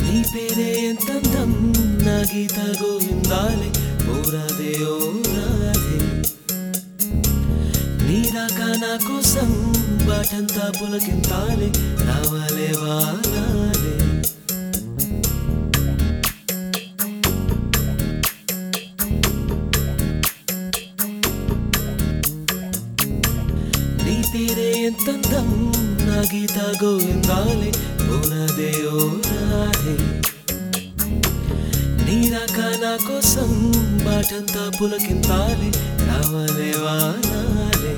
నీ పేరే ఎంతందం నా గీత గోవిందాలే ఓ రాధే ఓ రాధే నీ రాక నా కోసం బాటంతా పులకింతాలే రావాలే వాలాలే నీ పేరే ఎంతందం నా గీత గోవిందాలే ఓ రాధే ఓ రాధే నీ రాక నా కోసం బాటంతా పులకింతాలే రావాలే వాలాలే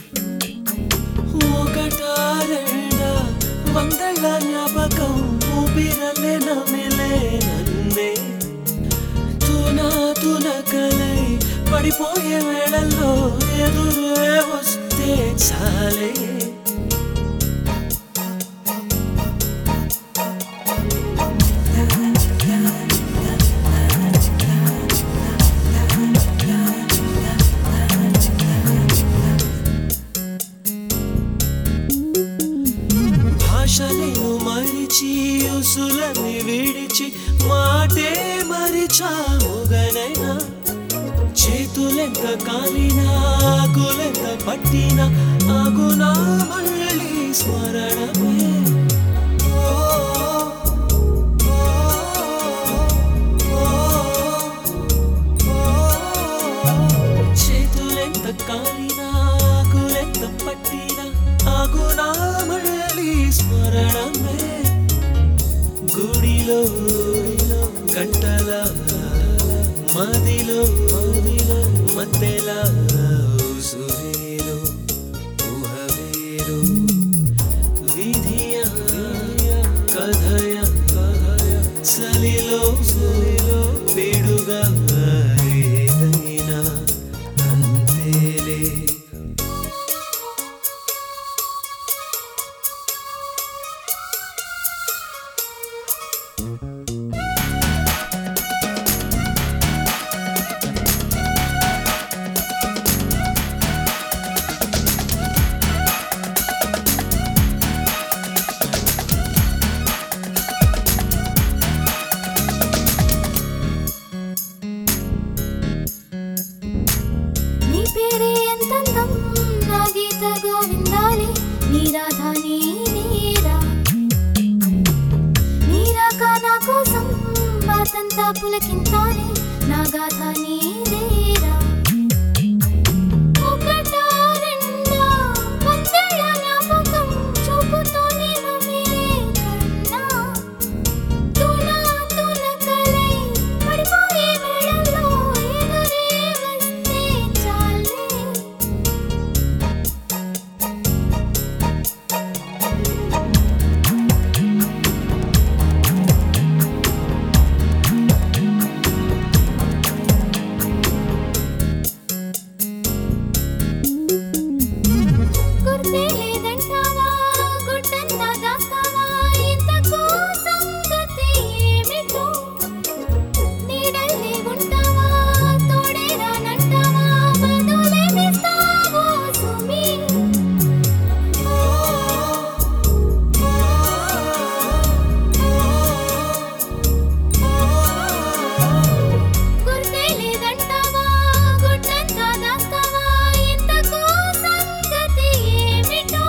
ఒకటా రెండా వందల జ్ఞాపకం ఊపిరలే నమిలే నన్నే తునకలై పడిపోయే వేళల్లో ఎదురే వస్తే చాలే భాషలను మరిచి ఉసులని విడిచి మాటే మరిచాముగనైనా చేతులెంత కాలినా ఆకులెంత పట్టినా ఆగునా మళ్ళీ స్మరణమే చేతులెంత కాలినా ఆకులెంత పట్టినా ఆగునా మళ్ళీ స్మరణమే గుడిలో గంటల మదిలో మధ్యలా ఉసురేరు ఊహవేరు విధియ కథయ చలిలో పిడుగా ఏదైనా అంతేలే నీ పేరే ఎంతందం నా గీత గోవిందాలే నీ రాధా నీ నీరా నీ రాక నా కోసం బాటంతా పులకింతాలే నా గాథ నీదేరా ఒకటా రెండా వందల జ్ఞాపకం చూపుతోనే నమిలే కన్నా తునకలై పడిపోయే వేళల్లో ఎదురే వస్తే చాలే గుర్తే లేదంటావా గుట్టంతా దాస్తావా ఇంతకు సంగతి ఏమిటో నీడల్లే ఉంటావా తోడే రానంటావా బదులేమిస్తావో సుమి గుర్తే లేదంటావా గుట్టంతా దాస్తావా ఇంతకు సంగతి ఏమిటో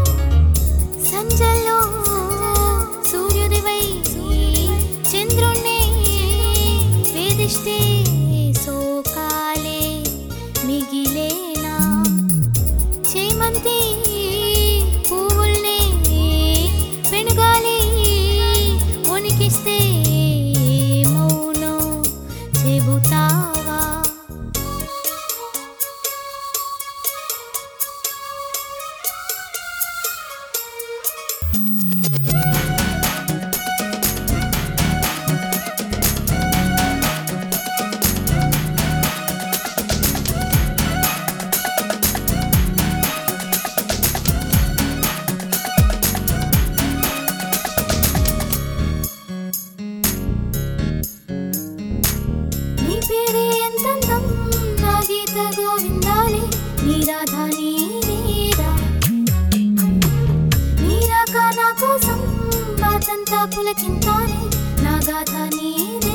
సంజలో సూర్యుడివై చంద్రుణ్ణి వేధిస్తే సోకాలే మిగిలేనా చేమంతి పువ్వుల్ని పెనుగాలి వణికిస్తే మౌనో చెబుతావా నీ పేరే ఎంతందం నా గీత గోవిందాలే నీ రాధా నీ నీరా నీ రాక నా కోసం బాటంతా పులకింతాలే నా గాథ నీదే